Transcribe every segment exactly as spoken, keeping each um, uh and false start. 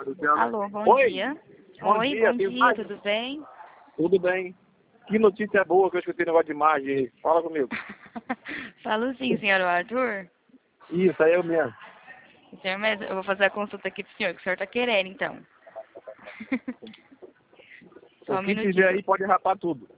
Alô, bom Oi. dia. Bom Oi, dia, bom tem dia, mais? tudo bem? Tudo bem. Que notícia boa que eu escutei no negócio de imagem aí. Fala comigo. Falo sim, senhor Arthur. Isso, aí eu mesmo. Senhor, mas eu vou fazer a consulta aqui pro senhor, que o senhor tá querendo, então. Só O um que minutinho. tiver aí pode rapar tudo.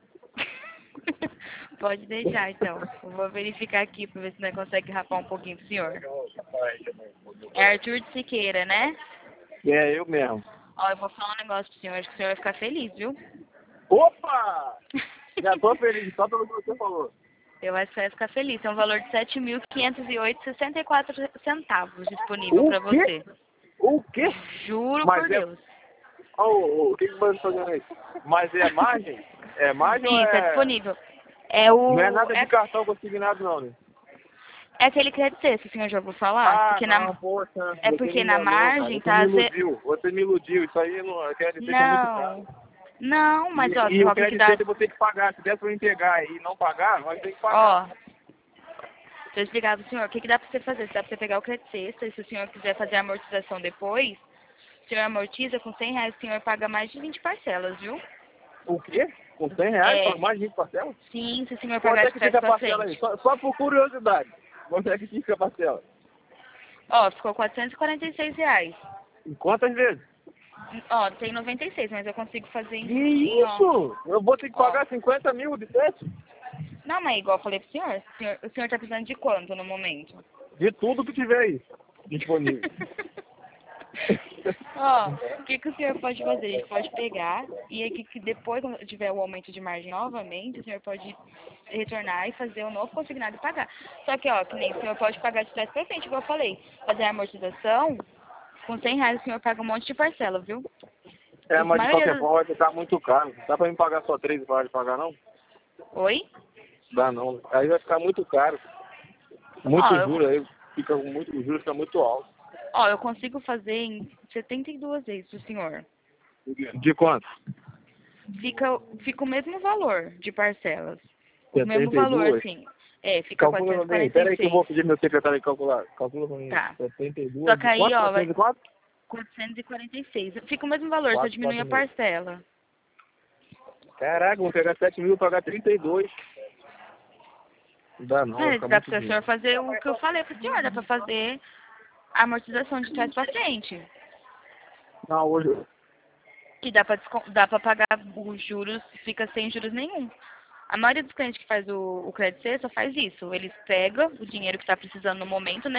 Pode deixar, então. Eu vou verificar aqui pra ver se nós conseguimos rapar um pouquinho pro senhor. É Arthur de Siqueira, né? É, eu mesmo. Ó, eu vou falar um negócio pro senhor, acho que o senhor vai ficar feliz, viu? Opa! Já tô feliz, só pelo que você falou. Eu acho que você vai ficar feliz. Tem um valor de sete mil quinhentos e oito reais e sessenta e quatro centavos disponível O pra quê? você. O quê? Juro Mas por é... Deus. Oh, o que que você tá fazendo aí? Mas é margem? É margem ou Sim, está é... disponível. É Não é o. nada de É, cartão consignado não, né? é aquele crédito sexto, o senhor já ouviu falar? Ah, Porque não, na, poxa, é você porque me na enganou, cara. margem Você me tá. ze- iludiu. Você me iludiu. Isso aí não. A Q L C é muito caro. Não. Não, mas ó, E, e o só que o que dá. Q L C eu vou ter que pagar. Se der pra eu pegar e não pagar, nós temos que Ó, pagar. deixa eu explicar pro senhor. O que, que dá pra você fazer? Dá pra você pegar o crédito sexto e se o senhor quiser fazer a amortização depois, o senhor amortiza com cem reais, o senhor paga mais de vinte parcelas, viu? O quê? Com cem reais? É. Paga mais de vinte parcelas? Sim, se o senhor Quanto pagar é de que trás fica a pra parcela aí? frente. Só, só por curiosidade. Quanto é que fica a parcela? Ó, ficou quatrocentos e quarenta e seis reais. Em quantas vezes? Ó, tem noventa e seis, mas eu consigo fazer em, Que em ó. isso? Eu vou ter que Ó. pagar cinquenta mil de sete? Não, mas igual eu falei pro senhor, o senhor, o senhor tá precisando de quanto no momento? De tudo que tiver aí disponível. Ó, o que, que o senhor pode fazer? A gente pode pegar e aqui que depois, quando tiver o aumento de margem novamente, o senhor pode retornar e fazer o novo consignado e pagar. Só que, ó, que nem o senhor pode pagar de trás pra frente, igual eu falei. Fazer a amortização, com cem reais o senhor paga um monte de parcela, viu? É, Os mas de maioria qualquer dos... forma vai ficar muito caro. Dá pra me pagar só três e parar de pagar, não? Oi? Dá não. Aí vai ficar muito caro. Ó, Muito eu, juros aí. Fica com muito juros, fica muito alto. ó, eu consigo fazer em setenta e duas vezes pro senhor. De quanto? Fica, fica o mesmo valor de parcelas. O mesmo setenta e valor, duas? assim. É, fica Calcula pra mim. quatrocentos e quarenta Pera e aí que eu seis. vou pedir meu secretário calcular. Calcula pra mim. Tá. setenta e Só duas que de aí, quanto? ó, vai quatrocentos e quatro? quatrocentos e quarenta e seis. Fica o mesmo valor, só quatro, diminui quatro a mil. parcela. Caraca, vou pegar sete mil e pagar trinta e dois. Dá não, vai Mas ficar dá muito pra o dinheiro. senhor fazer o que eu falei pro senhor, dá pra fazer a amortização de trás pra frente. Não, hoje... Que dá pra, descon- dá pra pagar os juros, fica sem juros nenhum. A maioria dos clientes que faz o, o crédito C só faz isso. Eles pegam o dinheiro que tá precisando no momento, né?